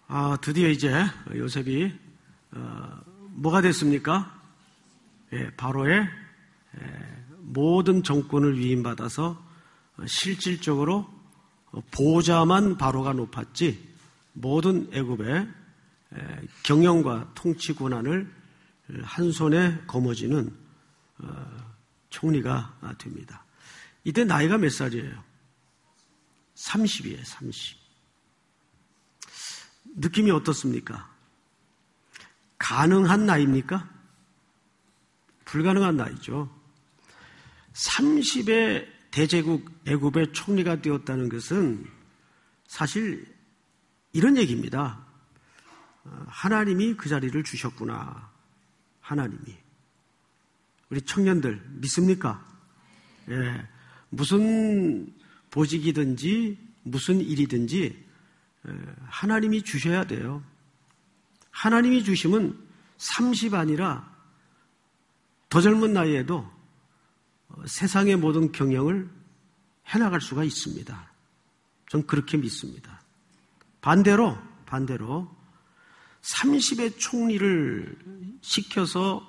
드디어 이제 요셉이 뭐가 됐습니까? 바로의 모든 정권을 위임받아서 실질적으로 보좌만 바로가 높았지 모든 애굽의 경영과 통치 권한을 한 손에 거머쥐는 총리가 됩니다. 이때 나이가 몇 살이에요? 30이에요. 30. 느낌이 어떻습니까? 가능한 나이입니까? 불가능한 나이죠. 30의 대제국 애굽의 총리가 되었다는 것은 사실 이런 얘기입니다. 하나님이 그 자리를 주셨구나. 하나님이. 우리 청년들 믿습니까? 예, 무슨 보직이든지 무슨 일이든지 하나님이 주셔야 돼요. 하나님이 주시면 30 아니라 더 젊은 나이에도 세상의 모든 경영을 해나갈 수가 있습니다. 전 그렇게 믿습니다. 반대로 30의 총리를 시켜서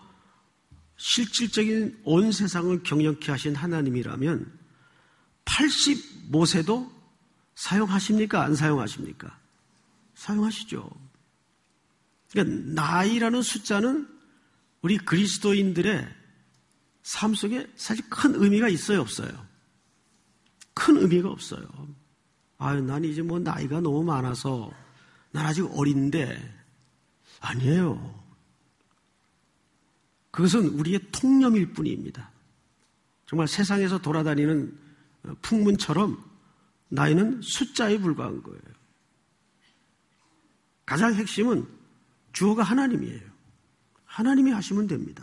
실질적인 온 세상을 경영케 하신 하나님이라면 85세도 사용하십니까? 안 사용하십니까? 사용하시죠. 그러니까 나이라는 숫자는 우리 그리스도인들의 삶 속에 사실 큰 의미가 있어요, 없어요? 큰 의미가 없어요. 난 이제 뭐 나이가 너무 많아서 난 아직 어린데 아니에요. 그것은 우리의 통념일 뿐입니다. 정말 세상에서 돌아다니는 풍문처럼 나이는 숫자에 불과한 거예요. 가장 핵심은 주어가 하나님이에요. 하나님이 하시면 됩니다.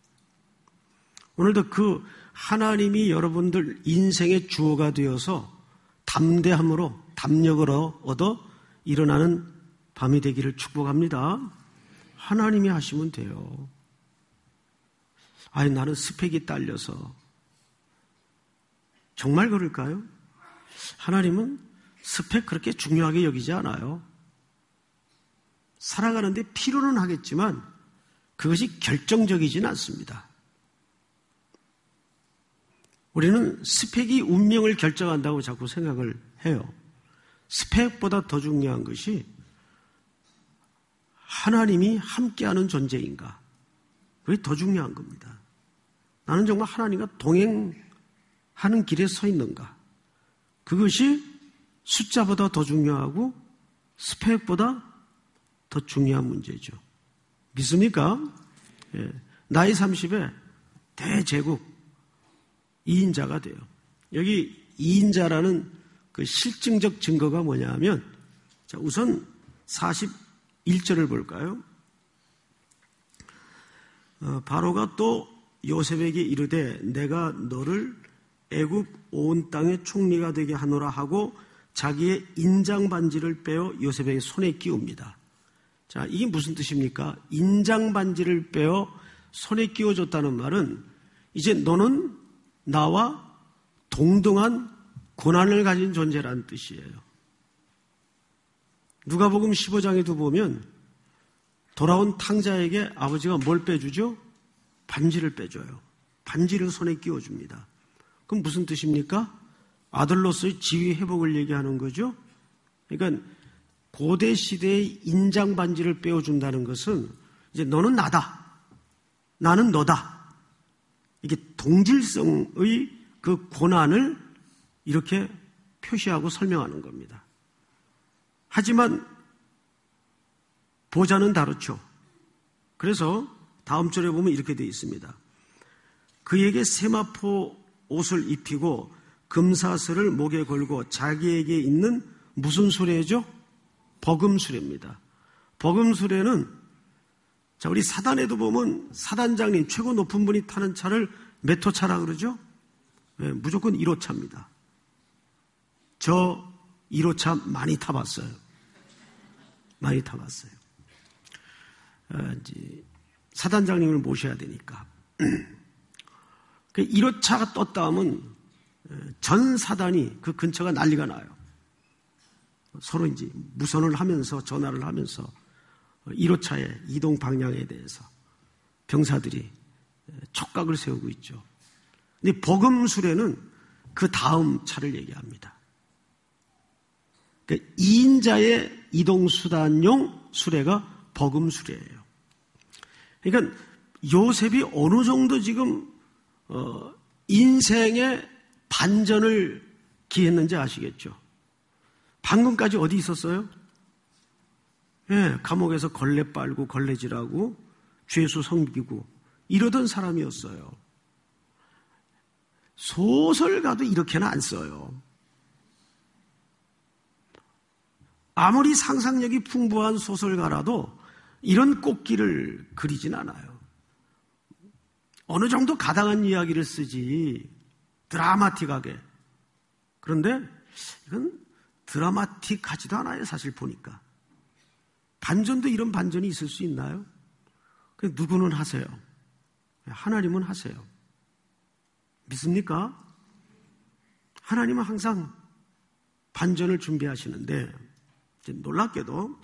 오늘도 그 하나님이 여러분들 인생의 주어가 되어서 담대함으로 담력을 얻어 일어나는 밤이 되기를 축복합니다. 하나님이 하시면 돼요. 나는 스펙이 딸려서. 정말 그럴까요? 하나님은 스펙 그렇게 중요하게 여기지 않아요. 살아가는데 필요는 하겠지만 그것이 결정적이지는 않습니다. 우리는 스펙이 운명을 결정한다고 자꾸 생각을 해요. 스펙보다 더 중요한 것이 하나님이 함께하는 존재인가. 그게 더 중요한 겁니다. 나는 정말 하나님과 동행하는 길에 서 있는가. 그것이 숫자보다 더 중요하고 스펙보다 더 중요한 문제죠. 믿습니까? 예. 나이 30에 대제국 2인자가 돼요. 여기 2인자라는 그 실증적 증거가 뭐냐 하면 우선 41절을 볼까요? 바로가 또 요셉에게 이르되 내가 너를 애굽 온 땅의 총리가 되게 하노라 하고 자기의 인장 반지를 빼어 요셉에게 손에 끼웁니다. 자, 이게 무슨 뜻입니까? 인장 반지를 빼어 손에 끼워줬다는 말은 이제 너는 나와 동등한 고난을 가진 존재라는 뜻이에요. 누가복음 15장에도 보면 돌아온 탕자에게 아버지가 뭘 빼주죠? 반지를 빼줘요. 반지를 손에 끼워줍니다. 그럼 무슨 뜻입니까? 아들로서의 지위 회복을 얘기하는 거죠. 그러니까 고대 시대의 인장 반지를 빼어준다는 것은 이제 너는 나다. 나는 너다. 이게 동질성의 그 고난을 이렇게 표시하고 설명하는 겁니다. 하지만 보좌는 다르죠. 그래서 다음 절에 보면 이렇게 되어 있습니다. 그에게 세마포 옷을 입히고 금사슬을 목에 걸고 자기에게 있는 무슨 수레죠? 버금수레입니다. 버금수레는 자, 우리 사단에도 보면 사단장님 최고 높은 분이 타는 차를 몇 호차라 그러죠? 네, 무조건 1호차입니다. 저 1호차 많이 타봤어요. 많이 타봤어요. 이제 사단장님을 모셔야 되니까. 그 1호차가 떴다 하면 전 사단이 그 근처가 난리가 나요. 서로 이제 무선을 하면서 전화를 하면서 1호차의 이동 방향에 대해서 병사들이 촉각을 세우고 있죠. 근데 복음수레는 그 다음 차를 얘기합니다. 그러니까 2인자의 이동수단용 수레가 복음수레예요. 그러니까 요셉이 어느 정도 지금 인생의 반전을 기했는지 아시겠죠? 방금까지 어디 있었어요? 예, 감옥에서 걸레 빨고 걸레질하고 죄수 섬기고 이러던 사람이었어요. 소설가도 이렇게는 안 써요. 아무리 상상력이 풍부한 소설가라도 이런 꽃길을 그리진 않아요. 어느 정도 가당한 이야기를 쓰지 드라마틱하게. 그런데 이건 드라마틱하지도 않아요. 사실 보니까. 반전도 이런 반전이 있을 수 있나요? 누구는 하세요. 하나님은 하세요. 믿습니까? 하나님은 항상 반전을 준비하시는데 놀랍게도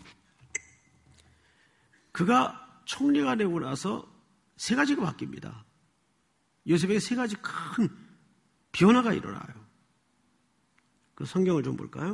그가 총리가 되고 나서 세 가지가 바뀝니다. 요셉에게 세 가지 큰 변화가 일어나요. 그 성경을 좀 볼까요?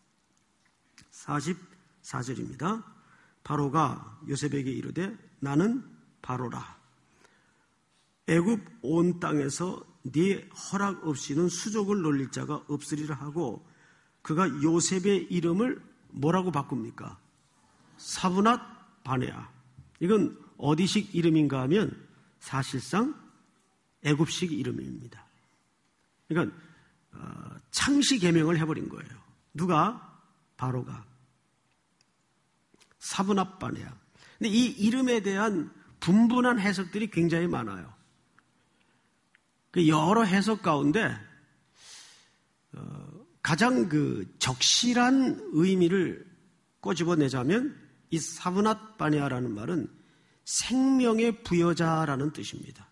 44절입니다. 바로가 요셉에게 이르되 나는 바로라. 애굽 온 땅에서 네 허락 없이는 수족을 놀릴 자가 없으리라 하고 그가 요셉의 이름을 뭐라고 바꿉니까? 사브낫 바네아. 이건 어디식 이름인가 하면 사실상 애굽식 이름입니다. 그러니까 창시 계명을 해버린 거예요. 누가? 바로가. 사브낫 바네아. 근데 이 이름에 대한 분분한 해석들이 굉장히 많아요. 여러 해석 가운데 가장 적실한 의미를 꼬집어내자면 이 사브낫 바네아라는 말은 생명의 부여자라는 뜻입니다.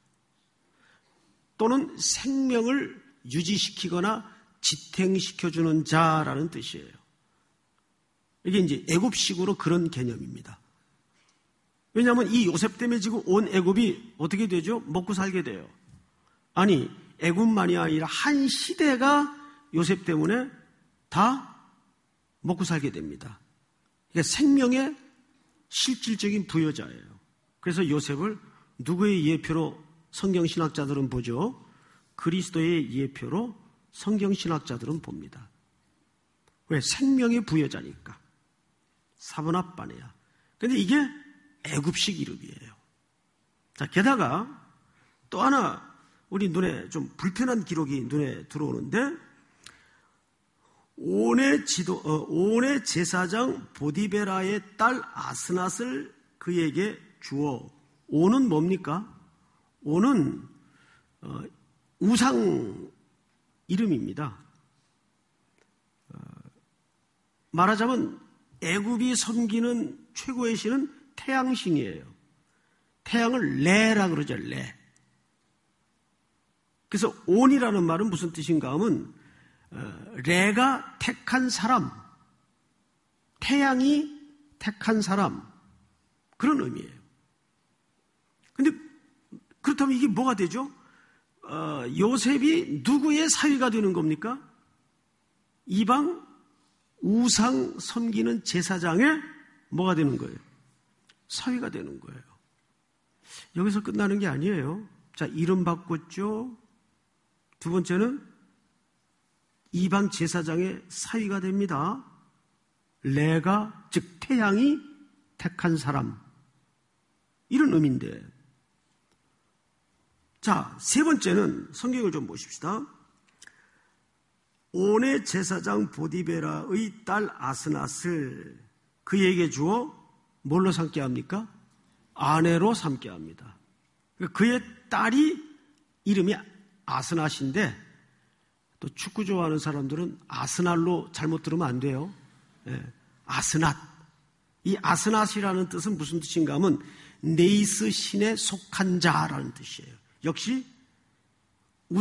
또는 생명을 유지시키거나 지탱시켜주는 자라는 뜻이에요. 이게 이제 애굽식으로 그런 개념입니다. 왜냐하면 이 요셉 때문에 지금 온 애굽이 어떻게 되죠? 먹고 살게 돼요. 아니, 애굽만이 아니라 한 시대가 요셉 때문에 다 먹고 살게 됩니다. 그러니까 생명의 실질적인 부여자예요. 그래서 요셉을 누구의 예표로 성경신학자들은 보죠? 그리스도의 예표로 성경신학자들은 봅니다. 왜? 생명의 부여자니까. 사브낫 바네아. 근데 이게 애굽식 이름이에요. 자, 게다가 또 하나 우리 눈에 좀 불편한 기록이 눈에 들어오는데 온의 제사장 보디베라의 딸 아스낫을 그에게 주어. 온은 뭡니까? 온은 우상 이름입니다. 말하자면 애굽이 섬기는 최고의 신은 태양신이에요. 태양을 레라 그러죠. 레. 그래서 온이라는 말은 무슨 뜻인가 하면 레가 택한 사람, 태양이 택한 사람, 그런 의미예요. 근데 그렇다면 이게 뭐가 되죠? 요셉이 누구의 사위가 되는 겁니까? 이방 우상 섬기는 제사장의 뭐가 되는 거예요? 사위가 되는 거예요. 여기서 끝나는 게 아니에요. 자, 이름 바꿨죠. 두 번째는 이방 제사장의 사위가 됩니다. 레가, 즉 태양이 택한 사람, 이런 의미인데, 자, 세 번째는 성경을 좀 보십시다. 온의 제사장 보디베라의 딸 아스낫을 그에게 주어 뭘로 삼게 합니까? 아내로 삼게 합니다. 그의 딸이 이름이 아스낫인데, 또 축구 좋아하는 사람들은 아스날로 잘못 들으면 안 돼요. 예, 아스낫. 이 아스낫이라는 뜻은 무슨 뜻인가 하면 네이스 신에 속한 자라는 뜻이에요. 역시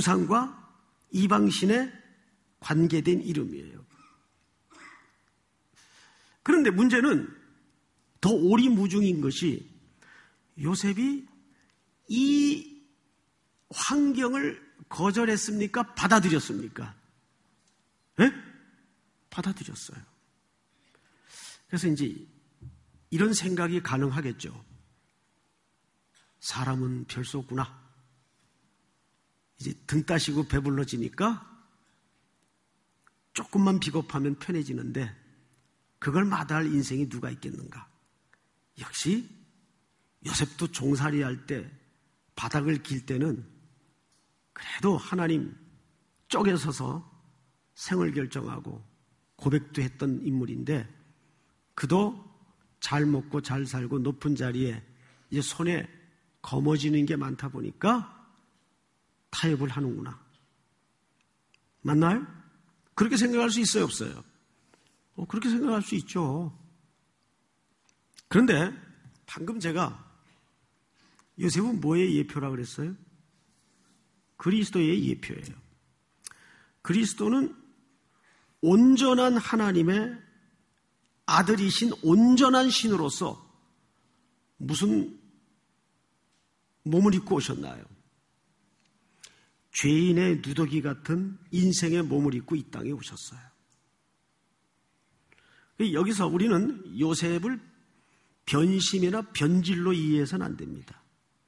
우상과 이방신에 관계된 이름이에요. 그런데 문제는 더 오리무중인 것이 요셉이 이 환경을 거절했습니까? 받아들였습니까? 네? 받아들였어요. 그래서 이제 이런 생각이 가능하겠죠. 사람은 별 수 없구나. 이제 등 따시고 배불러지니까 조금만 비겁하면 편해지는데 그걸 마다할 인생이 누가 있겠는가. 역시 요셉도 종살이 할 때 바닥을 길 때는 그래도 하나님 쪽에 서서 생을 결정하고 고백도 했던 인물인데 그도 잘 먹고 잘 살고 높은 자리에 이제 손에 거머쥐는 게 많다 보니까 타협을 하는구나. 맞나요? 그렇게 생각할 수 있어요, 없어요? 그렇게 생각할 수 있죠. 그런데 방금 제가 요셉은 뭐의 예표라 그랬어요? 그리스도의 예표예요. 그리스도는 온전한 하나님의 아들이신 온전한 신으로서 무슨 몸을 입고 오셨나요? 죄인의 누더기 같은 인생의 몸을 입고 이 땅에 오셨어요. 여기서 우리는 요셉을 변심이나 변질로 이해해서는 안 됩니다.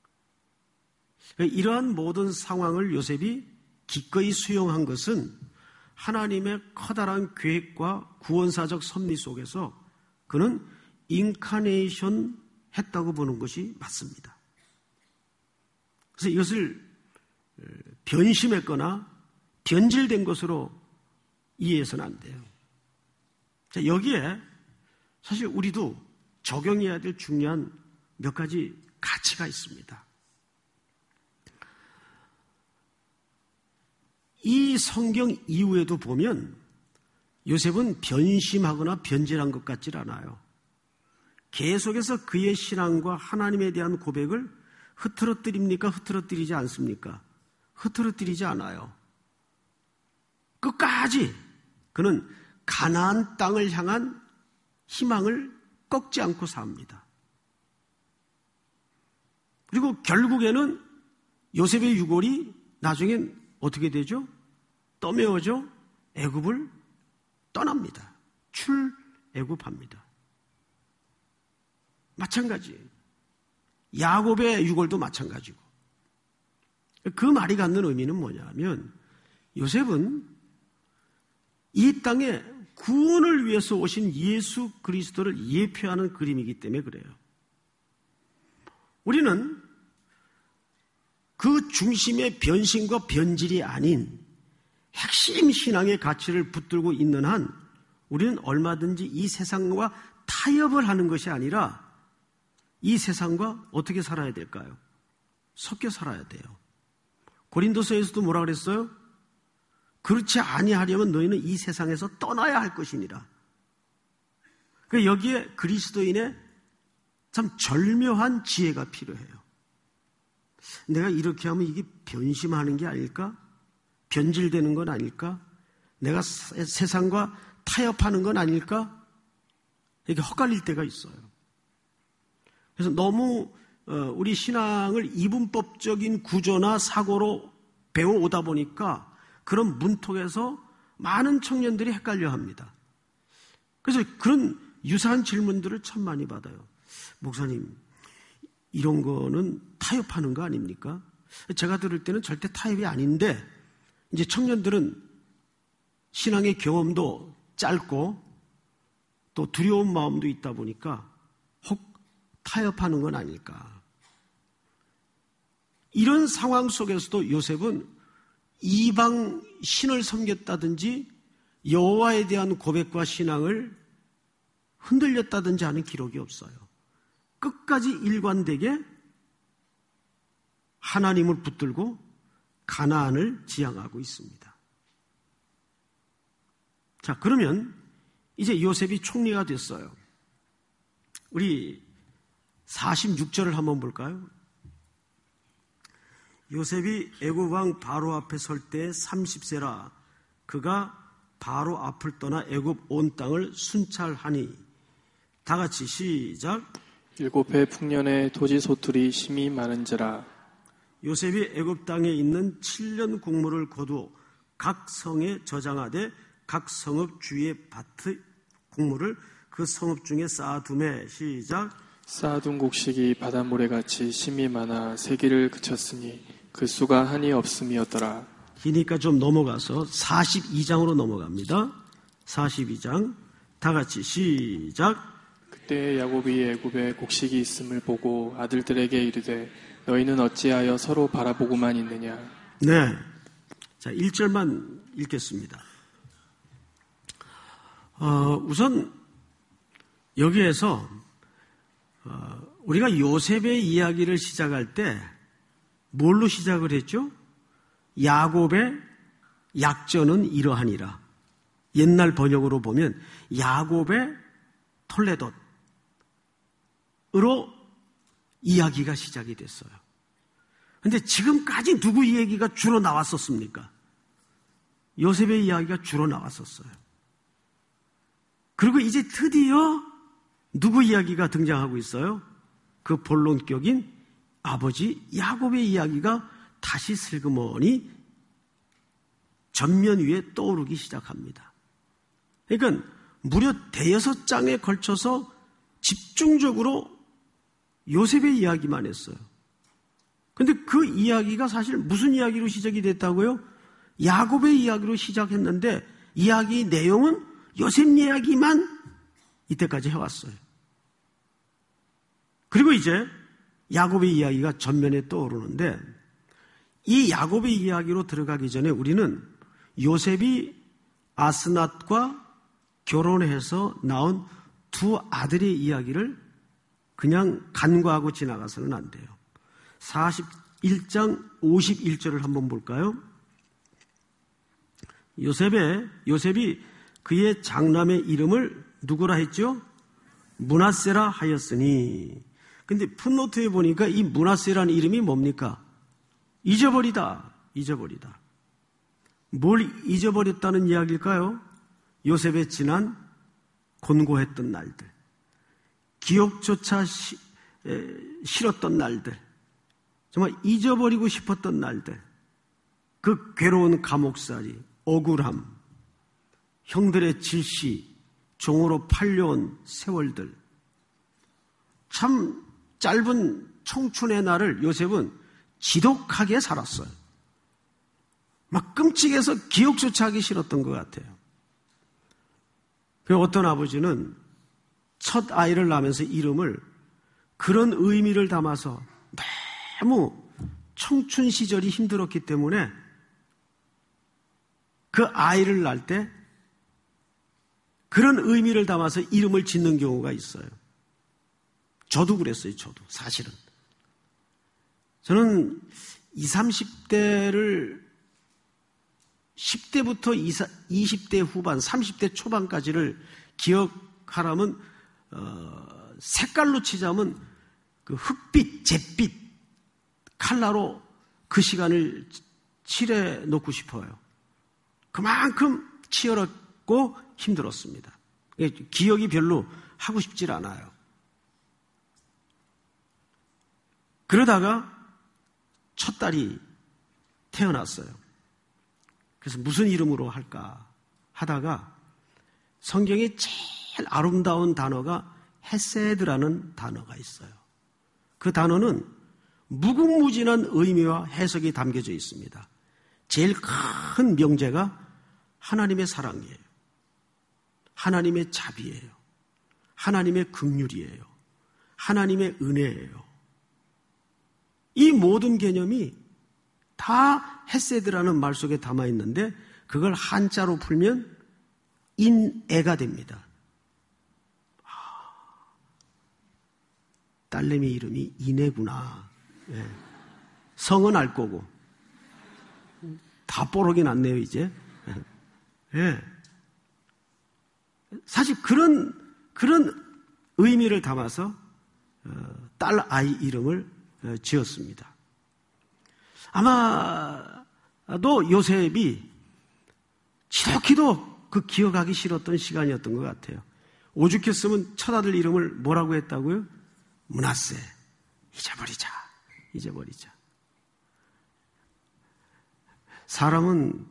이러한 모든 상황을 요셉이 기꺼이 수용한 것은 하나님의 커다란 계획과 구원사적 섭리 속에서 그는 인카네이션 했다고 보는 것이 맞습니다. 그래서 이것을 변심했거나 변질된 것으로 이해해서는 안 돼요. 자, 여기에 사실 우리도 적용해야 될 중요한 몇 가지 가치가 있습니다. 이 성경 이후에도 보면 요셉은 변심하거나 변질한 것 같질 않아요. 계속해서 그의 신앙과 하나님에 대한 고백을 흐트러뜨립니까? 흐트러뜨리지 않습니까? 흐트러뜨리지 않아요. 끝까지 그는 가나안 땅을 향한 희망을 꺾지 않고 삽니다. 그리고 결국에는 요셉의 유골이 나중엔 어떻게 되죠? 떠메어져 애굽을 떠납니다. 출애굽합니다. 마찬가지예요. 야곱의 유골도 마찬가지고. 그 말이 갖는 의미는 뭐냐면 요셉은 이 땅에 구원을 위해서 오신 예수 그리스도를 예표하는 그림이기 때문에 그래요. 우리는 그 중심의 변심과 변질이 아닌 핵심 신앙의 가치를 붙들고 있는 한 우리는 얼마든지 이 세상과 타협을 하는 것이 아니라 이 세상과 어떻게 살아야 될까요? 섞여 살아야 돼요. 고린도서에서도 뭐라 그랬어요? 그렇지 아니하려면 너희는 이 세상에서 떠나야 할 것이니라. 그러니까 여기에 그리스도인의 참 절묘한 지혜가 필요해요. 내가 이렇게 하면 이게 변심하는 게 아닐까? 변질되는 건 아닐까? 내가 세상과 타협하는 건 아닐까? 이게 헛갈릴 때가 있어요. 그래서 너무 우리 신앙을 이분법적인 구조나 사고로 배워오다 보니까 그런 문턱에서 많은 청년들이 헷갈려 합니다. 그래서 그런 유사한 질문들을 참 많이 받아요. 목사님, 이런 거는 타협하는 거 아닙니까? 제가 들을 때는 절대 타협이 아닌데 이제 청년들은 신앙의 경험도 짧고 또 두려운 마음도 있다 보니까 혹 타협하는 건 아닐까. 이런 상황 속에서도 요셉은 이방 신을 섬겼다든지 여호와에 대한 고백과 신앙을 흔들렸다든지 하는 기록이 없어요. 끝까지 일관되게 하나님을 붙들고 가나안을 지향하고 있습니다. 자, 그러면 이제 요셉이 총리가 됐어요. 우리 46절을 한번 볼까요? 요셉이 애굽 왕 바로 앞에 설 때 30세라 그가 바로 앞을 떠나 애굽 온 땅을 순찰하니 다 같이 시작. 7해 풍년에 토지 소출이 심히 많은지라. 요셉이 애굽 땅에 있는 7년 국물을 거두어 각 성에 저장하되 각 성읍 주위의 밭의 곡물을 그 성읍 중에 쌓아두매. 시작. 쌓아둔 곡식이 바닷모래같이 심이 많아 세기를 그쳤으니 그 수가 한이 없음이었더라. 기니까 좀 넘어가서 42장으로 넘어갑니다. 42장 다 같이 시작. 그때 야곱이 애굽에 곡식이 있음을 보고 아들들에게 이르되 너희는 어찌하여 서로 바라보고만 있느냐. 네, 자 1절만 읽겠습니다. 우선 여기에서 우리가 요셉의 이야기를 시작할 때 뭘로 시작을 했죠? 야곱의 약전은 이러하니라. 옛날 번역으로 보면 야곱의 톨레돗으로 이야기가 시작이 됐어요. 그런데 지금까지 누구 이야기가 주로 나왔었습니까? 요셉의 이야기가 주로 나왔었어요. 그리고 이제 드디어 누구 이야기가 등장하고 있어요? 그 본론격인 아버지 야곱의 이야기가 다시 슬그머니 전면 위에 떠오르기 시작합니다. 그러니까 무려 6장에 걸쳐서 집중적으로 요셉의 이야기만 했어요. 그런데 그 이야기가 사실 무슨 이야기로 시작이 됐다고요? 야곱의 이야기로 시작했는데 이야기 내용은 요셉 이야기만 이때까지 해왔어요. 그리고 이제 야곱의 이야기가 전면에 떠오르는데 이 야곱의 이야기로 들어가기 전에 우리는 요셉이 아스낫과 결혼해서 낳은 두 아들의 이야기를 그냥 간과하고 지나가서는 안 돼요. 41장 51절을 한번 볼까요? 요셉이 그의 장남의 이름을 누구라 했죠? 므낫세라 하였으니. 근데 풋노트에 보니까 이 므낫세라는 이름이 뭡니까? 잊어버리다. 뭘 잊어버렸다는 이야기일까요? 요셉의 지난 곤고했던 날들, 기억조차 싫었던 날들, 정말 잊어버리고 싶었던 날들, 그 괴로운 감옥살이, 억울함, 형들의 질시, 종으로 팔려온 세월들, 참 짧은 청춘의 날을 요셉은 지독하게 살았어요. 막 끔찍해서 기억조차 하기 싫었던 것 같아요. 그리고 어떤 아버지는 첫 아이를 낳으면서 이름을 그런 의미를 담아서 너무 청춘 시절이 힘들었기 때문에 그 아이를 낳을 때 그런 의미를 담아서 이름을 짓는 경우가 있어요. 저도 그랬어요. 저도 사실은. 저는 20, 30대를 10대부터 20대 후반, 30대 초반까지를 기억하라면 색깔로 치자면 그 흑빛, 잿빛 칼라로 그 시간을 칠해 놓고 싶어요. 그만큼 치열했고 힘들었습니다. 기억이 별로 하고 싶질 않아요. 그러다가 첫 딸이 태어났어요. 그래서 무슨 이름으로 할까 하다가 성경에 제일 아름다운 단어가 헤세드라는 단어가 있어요. 그 단어는 무궁무진한 의미와 해석이 담겨져 있습니다. 제일 큰 명제가 하나님의 사랑이에요. 하나님의 자비예요. 하나님의 긍휼이에요. 하나님의 은혜예요. 이 모든 개념이 다 헤세드라는 말 속에 담아 있는데 그걸 한자로 풀면 인애가 됩니다. 딸내미 이름이 인애구나. 네. 성은 알 거고 다 뽀록이 났네요 이제. 네. 사실 그런 의미를 담아서 딸 아이 이름을 지었습니다. 아마도 요셉이 지독히도 그 기억하기 싫었던 시간이었던 것 같아요. 오죽했으면 첫 아들 이름을 뭐라고 했다고요? 므낫세. 잊어버리자. 사람은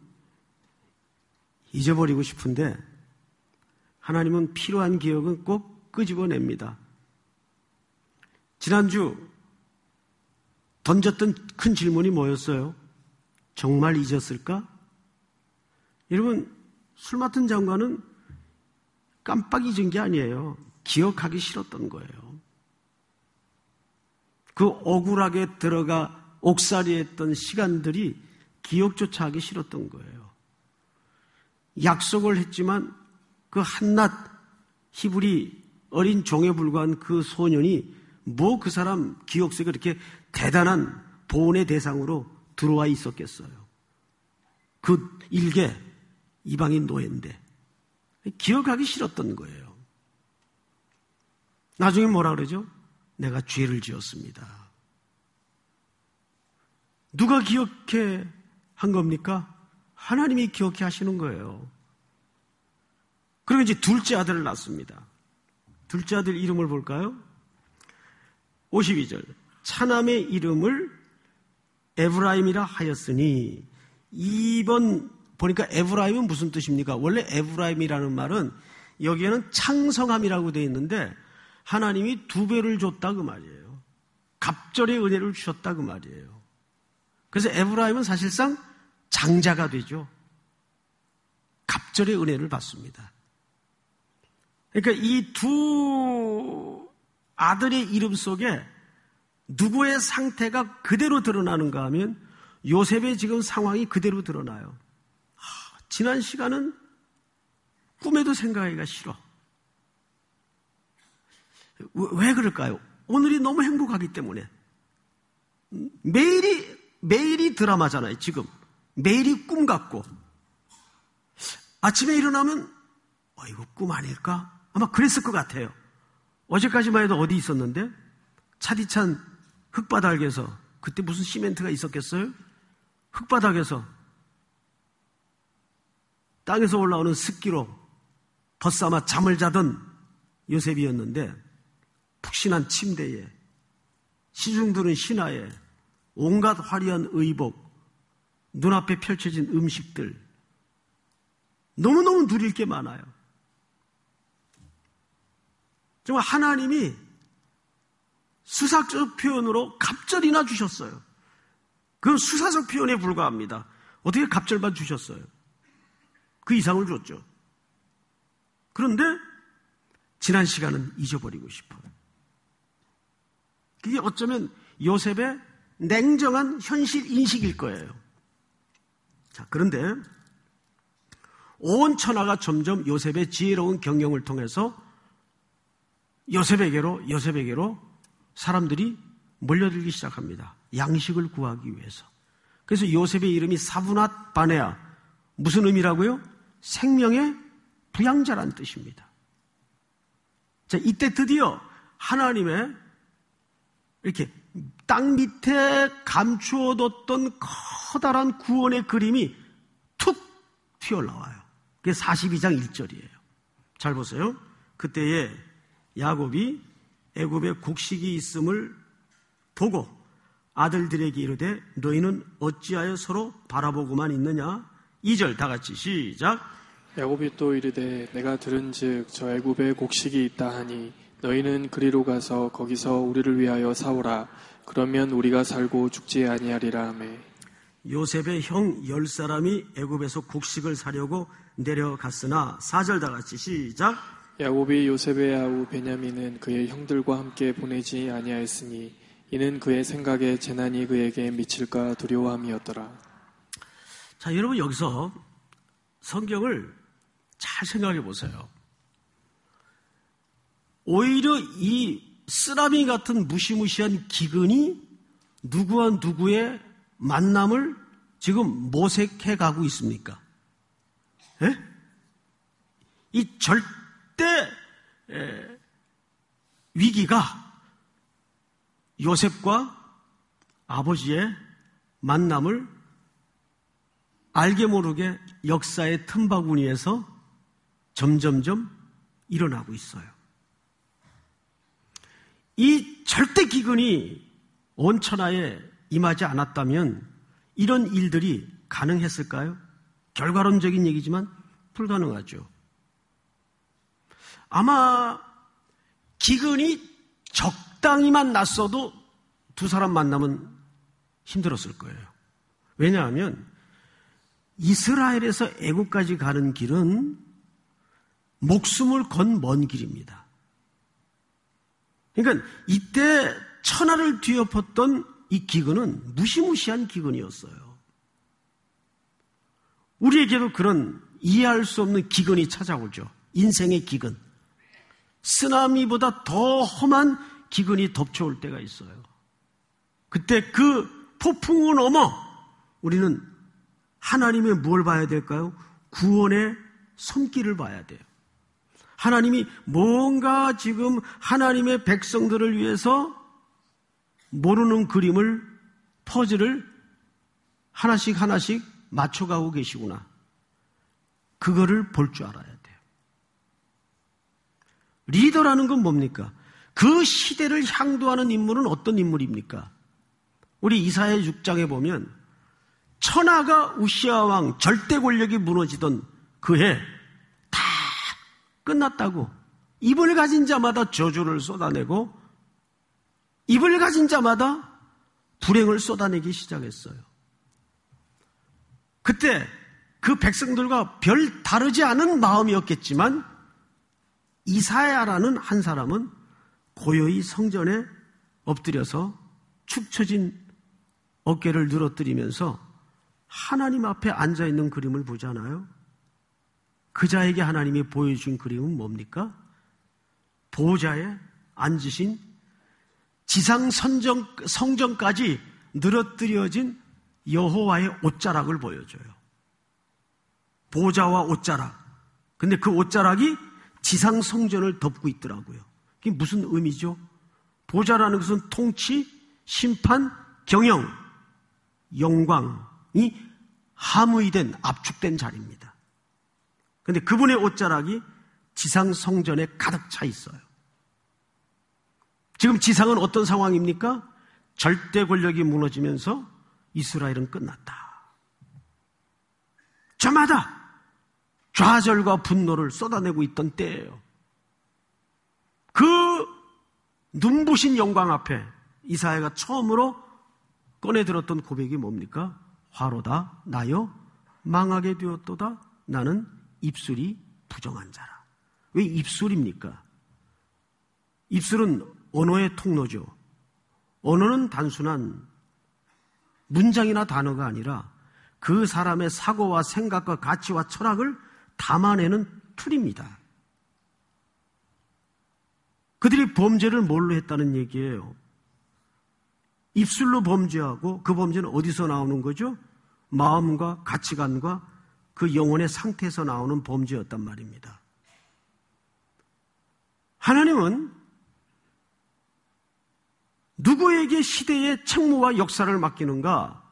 잊어버리고 싶은데 하나님은 필요한 기억은 꼭 끄집어냅니다. 지난주 던졌던 큰 질문이 뭐였어요? 정말 잊었을까? 여러분, 술 맡은 장관은 깜빡 잊은 게 아니에요. 기억하기 싫었던 거예요. 그 억울하게 들어가 옥살이했던 시간들이 기억조차 하기 싫었던 거예요. 약속을 했지만 그 한낱 히브리 어린 종에 불과한 그 소년이 뭐 그 사람 기억 속에 그렇게 대단한 보온의 대상으로 들어와 있었겠어요. 그 일개 이방인 노예인데 기억하기 싫었던 거예요. 나중에 뭐라 그러죠? 내가 죄를 지었습니다. 누가 기억해 한 겁니까? 하나님이 기억해 하시는 거예요. 그리고 이제 둘째 아들을 낳습니다. 둘째 아들 이름을 볼까요? 52절. 차남의 이름을 에브라임이라 하였으니, 2번 보니까 에브라임은 무슨 뜻입니까? 원래 에브라임이라는 말은 여기에는 창성함이라고 되어 있는데 하나님이 2배를 줬다 그 말이에요. 갑절의 은혜를 주셨다 그 말이에요. 그래서 에브라임은 사실상 장자가 되죠. 갑절의 은혜를 받습니다. 그러니까 이 두 아들의 이름 속에 누구의 상태가 그대로 드러나는가 하면 요셉의 지금 상황이 그대로 드러나요. 지난 시간은 꿈에도 생각하기가 싫어. 왜 그럴까요? 오늘이 너무 행복하기 때문에. 매일이 드라마잖아요, 지금. 매일이 꿈 같고. 아침에 일어나면, 이거 꿈 아닐까? 아마 그랬을 것 같아요. 어제까지만 해도 어디 있었는데? 차디찬 흙바닥에서, 그때 무슨 시멘트가 있었겠어요? 흙바닥에서, 땅에서 올라오는 습기로 벗삼아 잠을 자던 요셉이었는데, 푹신한 침대에, 시중드는 신하에, 온갖 화려한 의복, 눈앞에 펼쳐진 음식들, 너무너무 누릴 게 많아요. 정말 하나님이 수사적 표현으로 갑절이나 주셨어요. 그건 수사적 표현에 불과합니다. 어떻게 갑절만 주셨어요? 그 이상을 줬죠. 그런데 지난 시간은 잊어버리고 싶어요. 그게 어쩌면 요셉의 냉정한 현실 인식일 거예요. 자, 그런데 온 천하가 점점 요셉의 지혜로운 경영을 통해서 요셉에게로 사람들이 몰려들기 시작합니다. 양식을 구하기 위해서. 그래서 요셉의 이름이 사브낫 바네아. 무슨 의미라고요? 생명의 부양자라는 뜻입니다. 자, 이때 드디어 하나님의 이렇게 땅 밑에 감추어뒀던 커다란 구원의 그림이 툭 튀어나와요. 그게 42장 1절이에요. 잘 보세요. 그때에 야곱이 애굽에 곡식이 있음을 보고 아들들에게 이르되 너희는 어찌하여 서로 바라보고만 있느냐? 2절 다 같이 시작. 야곱이 또 이르되 내가 들은즉 저 애굽에 곡식이 있다 하니 너희는 그리로 가서 거기서 우리를 위하여 사오라. 그러면 우리가 살고 죽지 아니하리라 하매. 요셉의 형 10사람이 애굽에서 곡식을 사려고 내려갔으나 4절 다 같이 시작. 야곱이 요셉의 아우 베냐민은 그의 형들과 함께 보내지 아니하였으니 이는 그의 생각에 재난이 그에게 미칠까 두려워함이었더라. 자, 여러분 여기서 성경을 잘 생각해 보세요. 오히려 이 쓰라미 같은 무시무시한 기근이 누구와 누구의 만남을 지금 모색해 가고 있습니까? 예? 이 절대 위기가 요셉과 아버지의 만남을 알게 모르게 역사의 틈바구니에서 점점점 일어나고 있어요. 이 절대 기근이 온 천하에 임하지 않았다면 이런 일들이 가능했을까요? 결과론적인 얘기지만 불가능하죠. 아마 기근이 적당히만 났어도 두 사람 만나면 힘들었을 거예요. 왜냐하면 이스라엘에서 애국까지 가는 길은 목숨을 건 먼 길입니다. 그러니까 이때 천하를 뒤엎었던 이 기근은 무시무시한 기근이었어요. 우리에게도 그런 이해할 수 없는 기근이 찾아오죠. 인생의 기근. 쓰나미보다 더 험한 기근이 덮쳐올 때가 있어요. 그때 그 폭풍을 넘어 우리는 하나님의 뭘 봐야 될까요? 구원의 손길을 봐야 돼요. 하나님이 뭔가 지금 하나님의 백성들을 위해서 모르는 그림을, 퍼즐을 하나씩 하나씩 맞춰가고 계시구나. 그거를 볼 줄 알아야 돼요. 리더라는 건 뭡니까? 그 시대를 향도하는 인물은 어떤 인물입니까? 우리 이사야 6장에 보면 천하가 우시아 왕 절대 권력이 무너지던 그해 다 끝났다고 입을 가진 자마다 저주를 쏟아내고 입을 가진 자마다 불행을 쏟아내기 시작했어요. 그때 그 백성들과 별 다르지 않은 마음이었겠지만 이사야라는 한 사람은 고요히 성전에 엎드려서 축 처진 어깨를 늘어뜨리면서 하나님 앞에 앉아있는 그림을 보잖아요. 그 자에게 하나님이 보여준 그림은 뭡니까? 보좌에 앉으신 지상 성전까지 늘어뜨려진 여호와의 옷자락을 보여줘요. 보좌와 옷자락. 근데 그 옷자락이 지상 성전을 덮고 있더라고요. 그게 무슨 의미죠? 보좌라는 것은 통치, 심판, 경영, 영광이 함의된, 압축된 자리입니다. 그런데 그분의 옷자락이 지상 성전에 가득 차 있어요. 지금 지상은 어떤 상황입니까? 절대 권력이 무너지면서 이스라엘은 끝났다. 저마다 좌절과 분노를 쏟아내고 있던 때예요. 그 눈부신 영광 앞에 이사야가 처음으로 꺼내들었던 고백이 뭡니까? 화로다 나여 망하게 되었도다 나는 입술이 부정한 자라. 왜 입술입니까? 입술은 언어의 통로죠. 언어는 단순한 문장이나 단어가 아니라 그 사람의 사고와 생각과 가치와 철학을 담아내는 툴입니다. 그들이 범죄를 뭘로 했다는 얘기예요? 입술로 범죄하고 그 범죄는 어디서 나오는 거죠? 마음과 가치관과 그 영혼의 상태에서 나오는 범죄였단 말입니다. 하나님은 누구에게 시대의 책무와 역사를 맡기는가?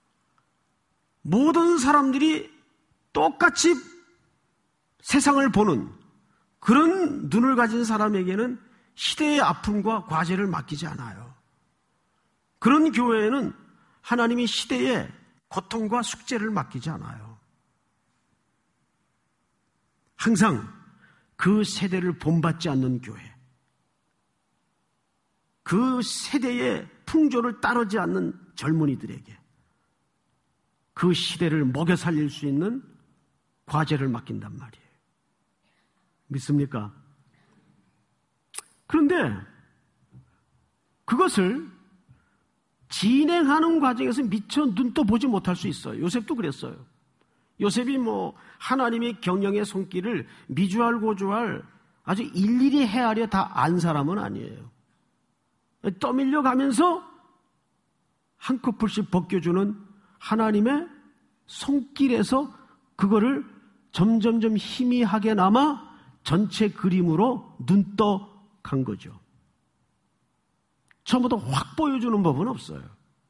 모든 사람들이 똑같이 세상을 보는 그런 눈을 가진 사람에게는 시대의 아픔과 과제를 맡기지 않아요. 그런 교회에는 하나님이 시대의 고통과 숙제를 맡기지 않아요. 항상 그 세대를 본받지 않는 교회, 그 세대의 풍조를 따르지 않는 젊은이들에게 그 시대를 먹여 살릴 수 있는 과제를 맡긴단 말이에요. 믿습니까? 그런데 그것을 진행하는 과정에서 미처 눈도 보지 못할 수 있어요. 요셉도 그랬어요. 요셉이 하나님의 경영의 손길을 미주알 고주알 아주 일일이 헤아려 다 안 사람은 아니에요. 떠밀려 가면서 한 커플씩 벗겨주는 하나님의 손길에서 그거를 점점점 희미하게 남아 전체 그림으로 눈떠 간 거죠. 처음부터 확 보여주는 법은 없어요.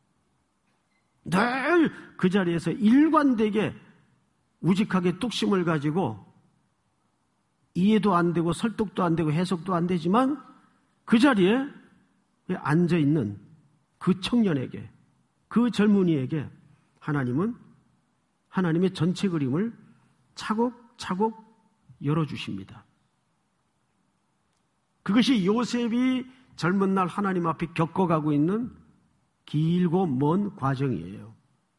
늘 그 자리에서 일관되게 우직하게 뚝심을 가지고 이해도 안 되고 설득도 안 되고 해석도 안 되지만 그 자리에 앉아있는 그 청년에게, 그 젊은이에게 하나님은 하나님의 전체 그림을 차곡차곡 열어주십니다. 그것이 요셉이 젊은 날 하나님 앞에 겪어가고 있는 길고 먼 과정이에요.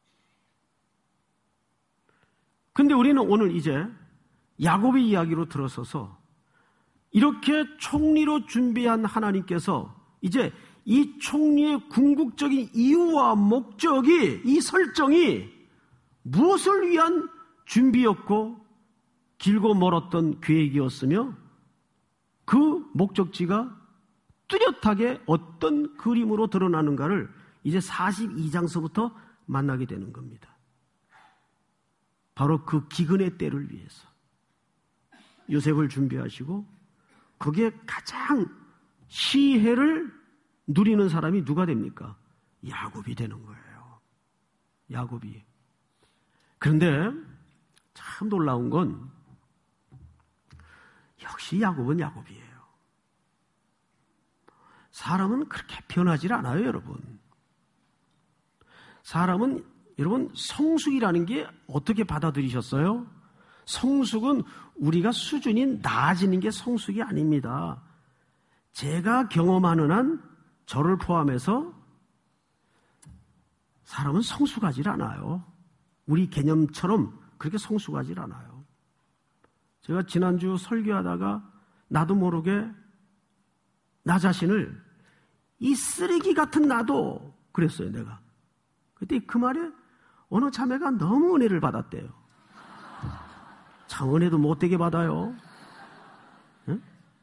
근데 우리는 오늘 이제 야곱의 이야기로 들어서서 이렇게 총리로 준비한 하나님께서 이제 이 총리의 궁극적인 이유와 목적이, 이 설정이 무엇을 위한 준비였고 길고 멀었던 계획이었으며 그 목적지가 뚜렷하게 어떤 그림으로 드러나는가를 이제 42장서부터 만나게 되는 겁니다. 바로 그 기근의 때를 위해서 요셉을 준비하시고 거기에 가장 시혜를 누리는 사람이 누가 됩니까? 야곱이 되는 거예요. 야곱이. 그런데 참 놀라운 건 역시 야곱은 야곱이에요. 사람은 그렇게 변하지 않아요, 여러분. 사람은, 여러분, 성숙이라는 게 어떻게 받아들이셨어요? 성숙은 우리가 수준이 나아지는 게 성숙이 아닙니다. 제가 경험하는 한 저를 포함해서 사람은 성숙하지 않아요. 우리 개념처럼 그렇게 성숙하지 않아요. 제가 지난주 설교하다가 나도 모르게 나 자신을 이 쓰레기 같은 나도 그랬어요, 내가. 그때 그 말에 어느 자매가 너무 은혜를 받았대요. 참 은혜도 못되게 받아요. 응?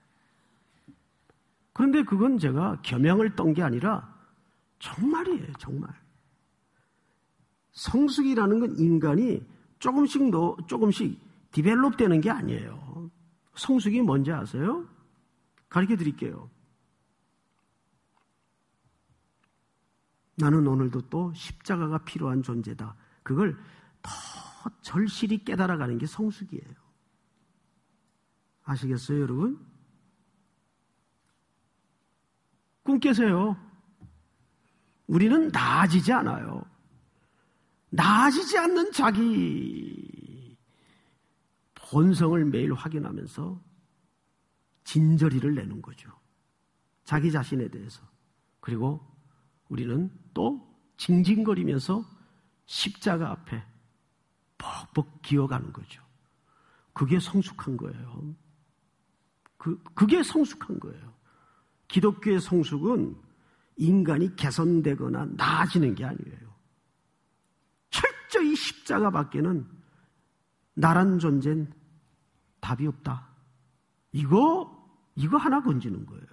그런데 그건 제가 겸양을 떤 게 아니라 정말이에요, 정말. 성숙이라는 건 인간이 조금씩 디벨롭 되는 게 아니에요. 성숙이 뭔지 아세요? 가르쳐 드릴게요. 나는 오늘도 또 십자가가 필요한 존재다. 그걸 더 절실히 깨달아가는 게 성숙이에요. 아시겠어요, 여러분? 꿈 깨세요. 우리는 나아지지 않아요. 나아지지 않는 자기 본성을 매일 확인하면서 진저리를 내는 거죠. 자기 자신에 대해서. 그리고 우리는 또 징징거리면서 십자가 앞에 벅벅 기어가는 거죠. 그게 성숙한 거예요. 그게 성숙한 거예요. 기독교의 성숙은 인간이 개선되거나 나아지는 게 아니에요. 철저히 십자가 밖에는 나란 존재는 답이 없다. 이거 하나 건지는 거예요.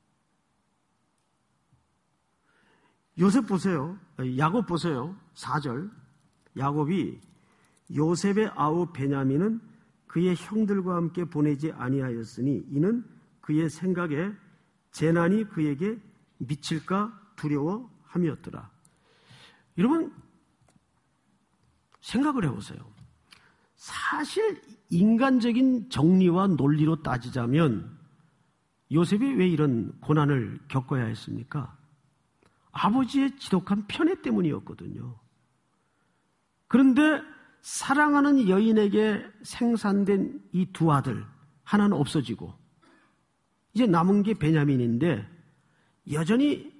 요셉 보세요. 야곱 보세요. 4절. 야곱이 요셉의 아우 베냐민은 그의 형들과 함께 보내지 아니하였으니 이는 그의 생각에 재난이 그에게 미칠까 두려워함이었더라. 여러분 생각을 해보세요. 사실 인간적인 정리와 논리로 따지자면 요셉이 왜 이런 고난을 겪어야 했습니까? 아버지의 지독한 편애 때문이었거든요. 그런데 사랑하는 여인에게 생산된 이 두 아들, 하나는 없어지고 이제 남은 게 베냐민인데 여전히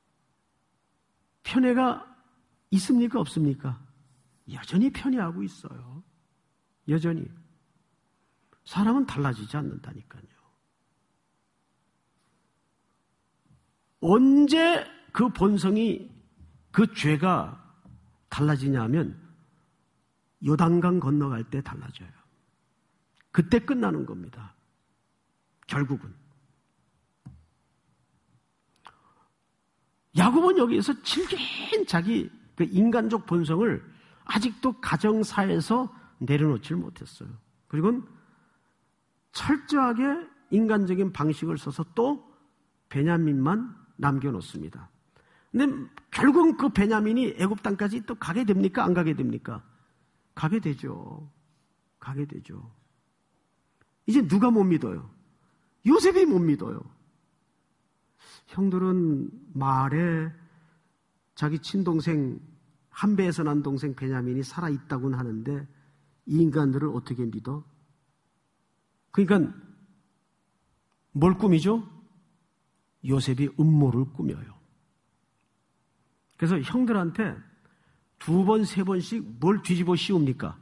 편애가 있습니까? 없습니까? 여전히 편애하고 있어요. 여전히. 사람은 달라지지 않는다니까요. 언제 그 본성이, 그 죄가 달라지냐면 요단강 건너갈 때 달라져요. 그때 끝나는 겁니다. 결국은. 야곱은 여기에서 질긴 자기 그 인간적 본성을 아직도 가정사에서 내려놓질 못했어요. 그리고 철저하게 인간적인 방식을 써서 또 베냐민만 남겨놓습니다. 근데 결국은 그 베냐민이 애굽 땅까지 또 가게 됩니까? 안 가게 됩니까? 가게 되죠. 가게 되죠. 이제 누가 못 믿어요? 요셉이 못 믿어요. 형들은 말에 자기 친동생, 한 배에서 난 동생 베냐민이 살아있다고는 하는데 이 인간들을 어떻게 믿어? 그러니까 뭘 꾸미죠? 요셉이 음모를 꾸며요. 그래서 형들한테 2번, 3번씩 뭘 뒤집어 씌웁니까?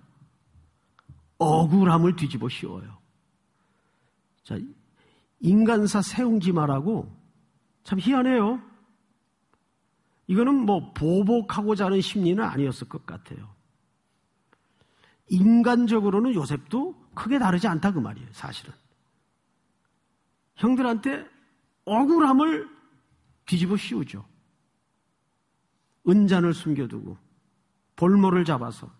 억울함을 뒤집어 씌워요. 자, 인간사 세웅지마라고 참 희한해요. 이거는 뭐 보복하고자 하는 심리는 아니었을 것 같아요. 인간적으로는 요셉도 크게 다르지 않다 그 말이에요. 사실은. 형들한테 억울함을 뒤집어 씌우죠. 은잔을 숨겨두고 볼모를 잡아서.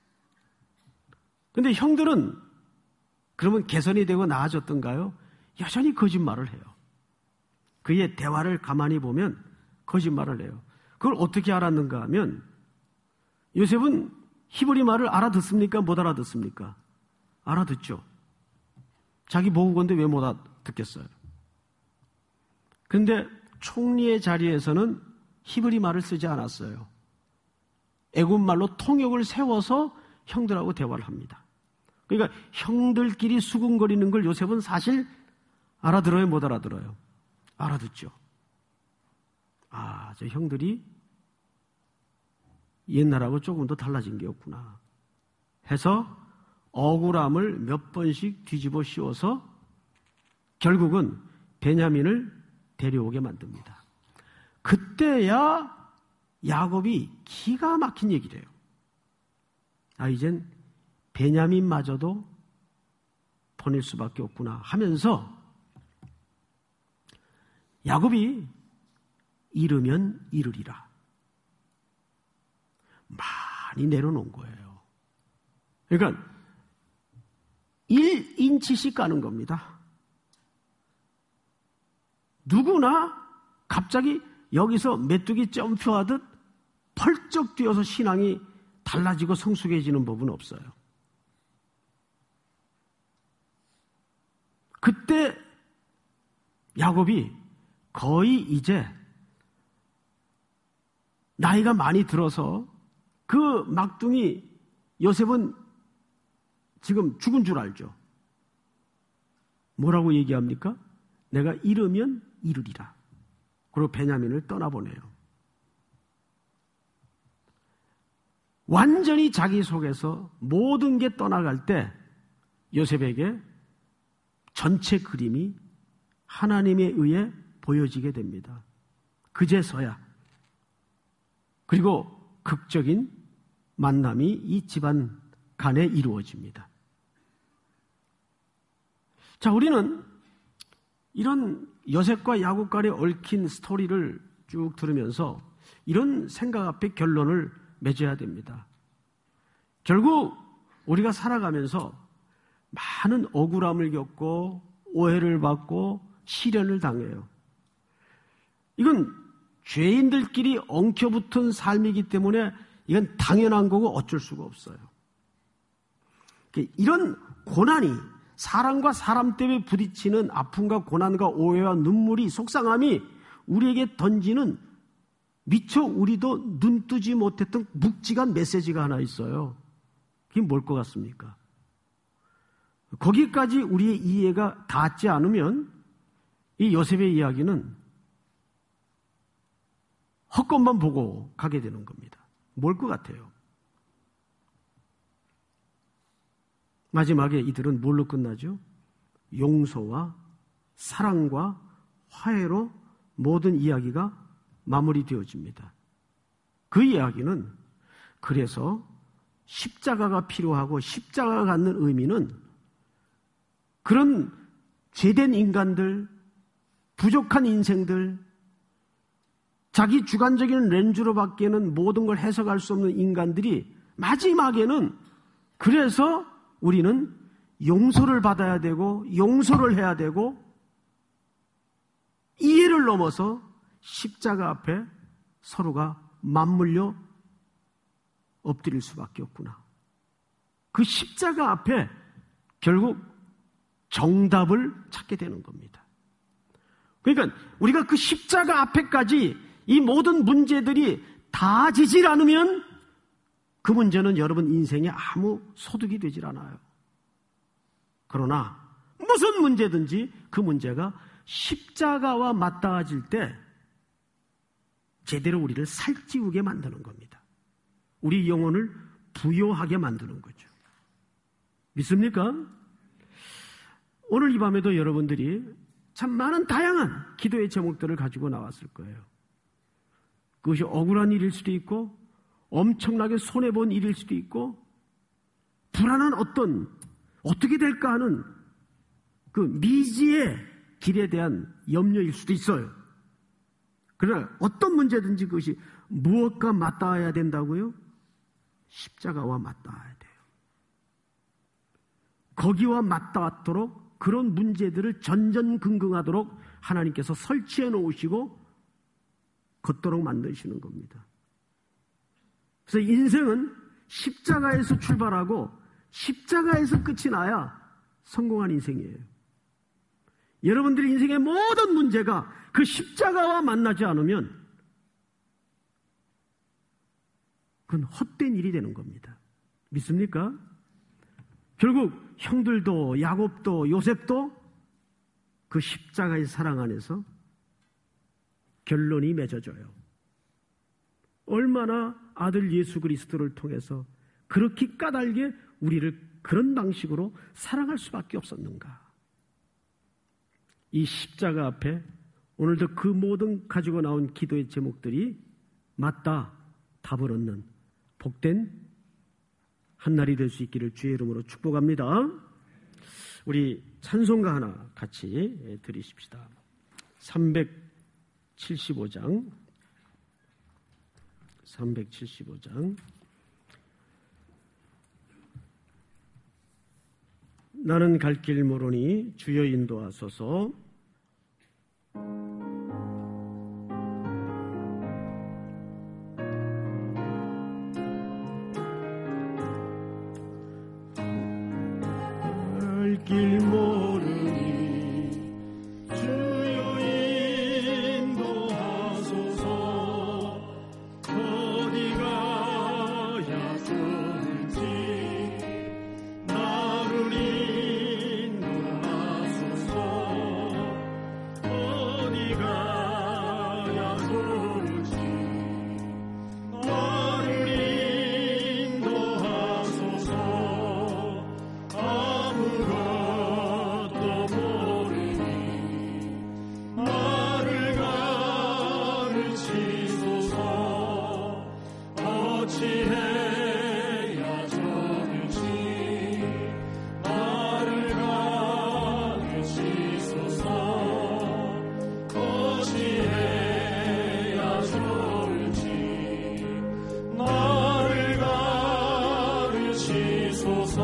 근데 형들은 그러면 개선이 되고 나아졌던가요? 여전히 거짓말을 해요. 그의 대화를 가만히 보면 거짓말을 해요. 그걸 어떻게 알았는가 하면 요셉은 히브리 말을 알아듣습니까? 못 알아듣습니까? 알아듣죠. 자기 모국어인데 왜 못 알아듣겠어요? 그런데 총리의 자리에서는 히브리 말을 쓰지 않았어요. 애굽 말로 통역을 세워서 형들하고 대화를 합니다. 그러니까 형들끼리 수군거리는 걸 요셉은 사실 알아들어요? 못 알아들어요? 알아듣죠. 아, 저 형들이 옛날하고 조금 더 달라진 게 없구나 해서 억울함을 몇 번씩 뒤집어 씌워서 결국은 베냐민을 데려오게 만듭니다. 그때야 야곱이 기가 막힌 얘기를 해요. 아, 이젠 베냐민마저도 보낼 수밖에 없구나 하면서 야곱이 이르면 이르리라. 많이 내려놓은 거예요. 그러니까 1인치씩 가는 겁니다. 누구나 갑자기 여기서 메뚜기 점프하듯 펄쩍 뛰어서 신앙이 달라지고 성숙해지는 법은 없어요. 그때 야곱이 거의 이제 나이가 많이 들어서 그 막둥이 요셉은 지금 죽은 줄 알죠. 뭐라고 얘기합니까? 내가 이르면 이르리라. 그리고 베냐민을 떠나보내요. 완전히 자기 속에서 모든 게 떠나갈 때 요셉에게 전체 그림이 하나님에 의해 보여지게 됩니다. 그제서야. 그리고 극적인 만남이 이 집안 간에 이루어집니다. 자, 우리는 이런 요셉과 야곱 간에 얽힌 스토리를 쭉 들으면서 이런 생각 앞에 결론을 맺어야 됩니다. 결국 우리가 살아가면서 많은 억울함을 겪고 오해를 받고 시련을 당해요. 이건 죄인들끼리 엉켜붙은 삶이기 때문에 이건 당연한 거고 어쩔 수가 없어요. 이런 고난이 사람과 사람 때문에 부딪히는 아픔과 고난과 오해와 눈물이 속상함이 우리에게 던지는 미처 우리도 눈뜨지 못했던 묵직한 메시지가 하나 있어요. 그게 뭘 것 같습니까? 거기까지 우리의 이해가 닿지 않으면 이 요셉의 이야기는 헛것만 보고 가게 되는 겁니다. 뭘 것 같아요? 마지막에 이들은 뭘로 끝나죠? 용서와 사랑과 화해로 모든 이야기가 마무리되어집니다. 그 이야기는 그래서 십자가가 필요하고 십자가가 갖는 의미는 그런 죄된 인간들, 부족한 인생들, 자기 주관적인 렌즈로밖에는 모든 걸 해석할 수 없는 인간들이 마지막에는 그래서 우리는 용서를 받아야 되고 용서를 해야 되고 이해를 넘어서 십자가 앞에 서로가 맞물려 엎드릴 수밖에 없구나. 그 십자가 앞에 결국 정답을 찾게 되는 겁니다. 그러니까 우리가 그 십자가 앞에까지 이 모든 문제들이 다 지질 않으면 그 문제는 여러분 인생에 아무 소득이 되질 않아요. 그러나 무슨 문제든지 그 문제가 십자가와 맞닿아질 때 제대로 우리를 살찌우게 만드는 겁니다. 우리 영혼을 부요하게 만드는 거죠. 믿습니까? 오늘 이 밤에도 여러분들이 참 많은 다양한 기도의 제목들을 가지고 나왔을 거예요. 그것이 억울한 일일 수도 있고 엄청나게 손해본 일일 수도 있고 불안한 어떻게 될까 하는 그 미지의 길에 대한 염려일 수도 있어요. 그러나 어떤 문제든지 그것이 무엇과 맞닿아야 된다고요? 십자가와 맞닿아야 돼요. 거기와 맞닿도록 그런 문제들을 전전긍긍하도록 하나님께서 설치해 놓으시고 걷도록 만드시는 겁니다. 그래서 인생은 십자가에서 출발하고 십자가에서 끝이 나야 성공한 인생이에요. 여러분들의 인생의 모든 문제가 그 십자가와 만나지 않으면 그건 헛된 일이 되는 겁니다. 믿습니까? 결국 형들도 야곱도 요셉도 그 십자가의 사랑 안에서 결론이 맺어져요. 얼마나 아들 예수 그리스도를 통해서 그렇게 까닭에 우리를 그런 방식으로 사랑할 수밖에 없었는가. 이 십자가 앞에 오늘도 그 모든 가지고 나온 기도의 제목들이 맞다 답을 얻는 복된 한날이 될 수 있기를 주의 이름으로 축복합니다. 우리 찬송가 하나 같이 드리십시다. 375장 나는 갈 길 모르니 주여 인도하소서. 갈 길 모르니 주여 인도하소서. 어디 가야 좋을지 나를 인도하소서. 어디 가야 좋을지 나를 인도하소서. 아무것도 모르니 나를 가르치소서. 어찌해야 좋을지 나를 가르치소서. 어찌해야 좋을지 나를 가르치소서.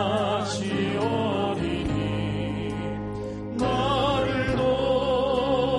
아이같이 어리니 나를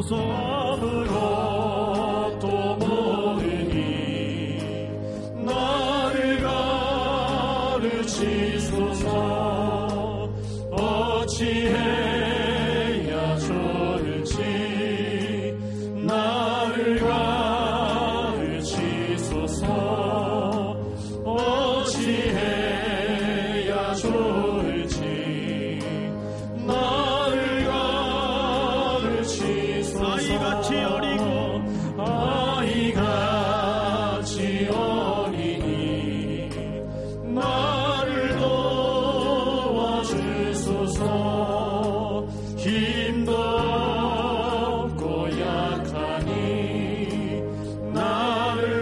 아무것도 모르니 나를 가르치소서. 어찌해야 좋을지 나를 가르치소서. 어찌해야 좋을지 나를 가르치소서. 아이같이 어리고 아이같이 어리니 나를 도와주소서. 힘도 없고 약하니 나를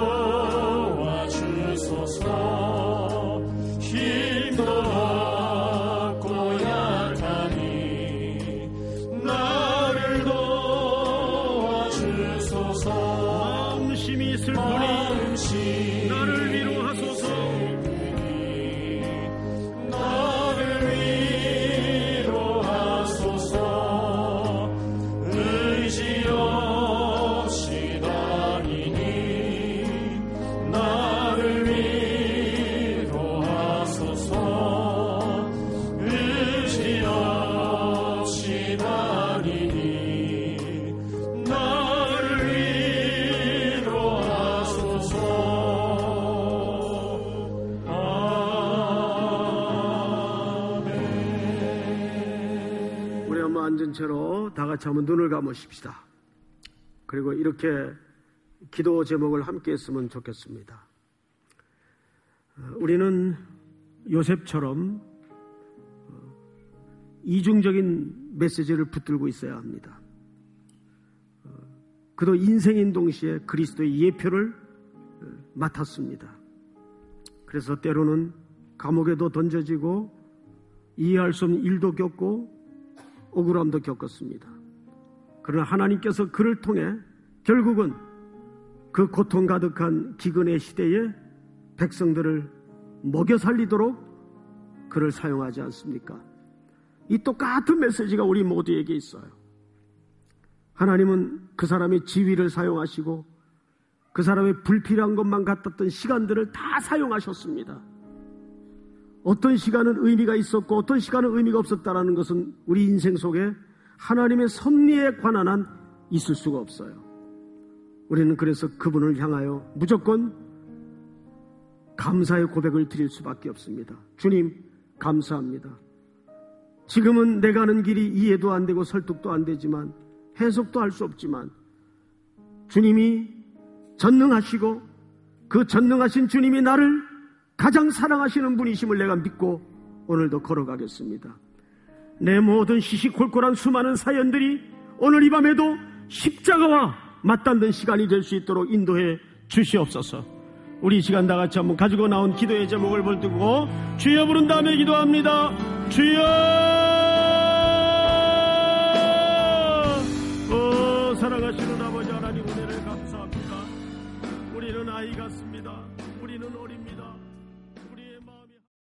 도와주소서. 힘도 없고 약하니 나를 도와주소서. 마음심이 슬프니 마음심이 나를 위로하소서. 나를 위로하소서. 의지 없이 다니니 나를 위로하소서. 의지 없이 다니니 나를 위로하소서. 우리 한번 앉은 채로 다 같이 한번 눈을 감으십시다. 그리고 이렇게 기도 제목을 함께 했으면 좋겠습니다. 우리는 요셉처럼 이중적인 메시지를 붙들고 있어야 합니다. 그도 인생인 동시에 그리스도의 예표를 맡았습니다. 그래서 때로는 감옥에도 던져지고 이해할 수 없는 일도 겪고 억울함도 겪었습니다. 그러나 하나님께서 그를 통해 결국은 그 고통 가득한 기근의 시대에 백성들을 먹여 살리도록 그를 사용하지 않습니까? 이 똑같은 메시지가 우리 모두에게 있어요. 하나님은 그 사람의 지위를 사용하시고 그 사람의 불필요한 것만 같았던 시간들을 다 사용하셨습니다. 어떤 시간은 의미가 있었고 어떤 시간은 의미가 없었다는 것은 우리 인생 속에 하나님의 섭리에 관한 한 있을 수가 없어요. 우리는 그래서 그분을 향하여 무조건 감사의 고백을 드릴 수밖에 없습니다. 주님, 감사합니다. 지금은 내가 하는 길이 이해도 안 되고 설득도 안 되지만 해석도 할 수 없지만 주님이 전능하시고 그 전능하신 주님이 나를 가장 사랑하시는 분이심을 내가 믿고 오늘도 걸어가겠습니다. 내 모든 시시콜콜한 수많은 사연들이 오늘 이 밤에도 십자가와 맞닿는 시간이 될 수 있도록 인도해 주시옵소서. 우리 이 시간 다 같이 한번 가지고 나온 기도의 제목을 붙들고 주여 부른 다음에 기도합니다. 주여!